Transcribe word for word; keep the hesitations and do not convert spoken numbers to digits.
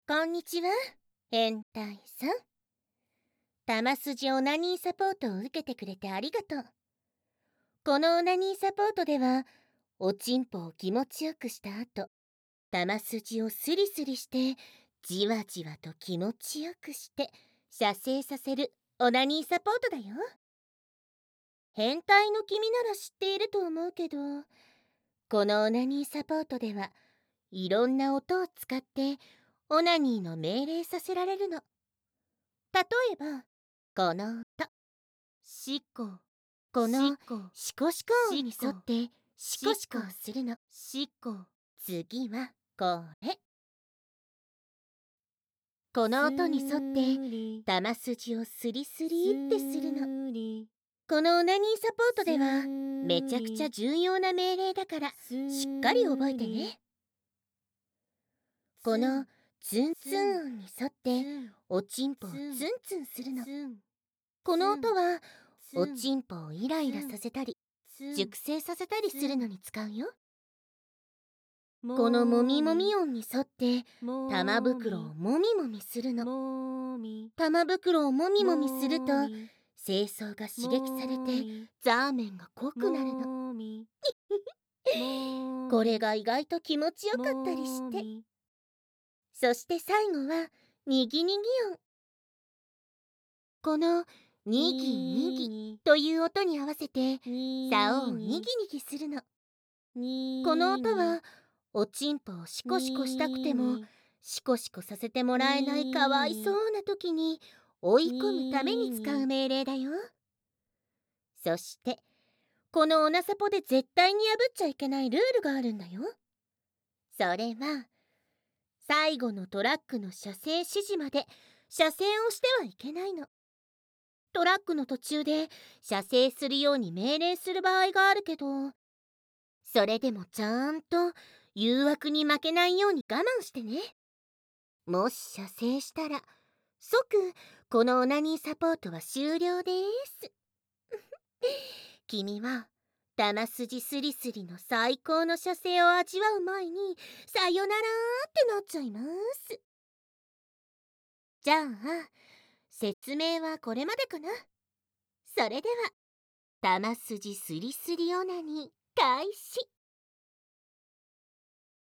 こんにちは、変態さん。玉筋オナニーサポートを受けてくれてありがとう。このオナニーサポートでは、おちんぽを気持ちよくした後、玉筋をスリスリして、じわじわと気持ちよくして、射精させるオナニーサポートだよ。変態の君なら知っていると思うけど、このオナニーサポートでは、いろんな音を使って、オナニーの命令させられるの。例えば、この音。シコ。このシコシコ音に沿ってシコシコするの。シコ。次はこれ。この音に沿って玉筋をスリスリってするの。このオナニーサポートではめちゃくちゃ重要な命令だからしっかり覚えてね。このツンツン音に沿っておちんぽをツンツンするの。この音はおちんぽをイライラさせたり熟成させたりするのに使うよ。このもみもみ音に沿って玉袋をもみもみするの。玉袋をもみもみすると精巣が刺激されてザーメンが濃くなるの。これが意外と気持ちよかったりして。そして最後はにぎにぎ音。このにぎにぎという音に合わせて竿をにぎにぎするの。この音はおちんぽをシコシコしたくてもシコシコさせてもらえないかわいそうな時に追い込むために使う命令だよ。そしてこのオナサポで絶対に破っちゃいけないルールがあるんだよ。それは最後のトラックの射精指示まで射精をしてはいけないの。トラックの途中で射精するように命令する場合があるけど、それでもちゃんと誘惑に負けないように我慢してね。もし射精したら即このオナニーサポートは終了です。君は玉筋スリスリの最高の射精を味わう前にさよならってなっちゃいます。じゃあ説明はこれまでかな。それでは玉筋スリスリオナニー開始。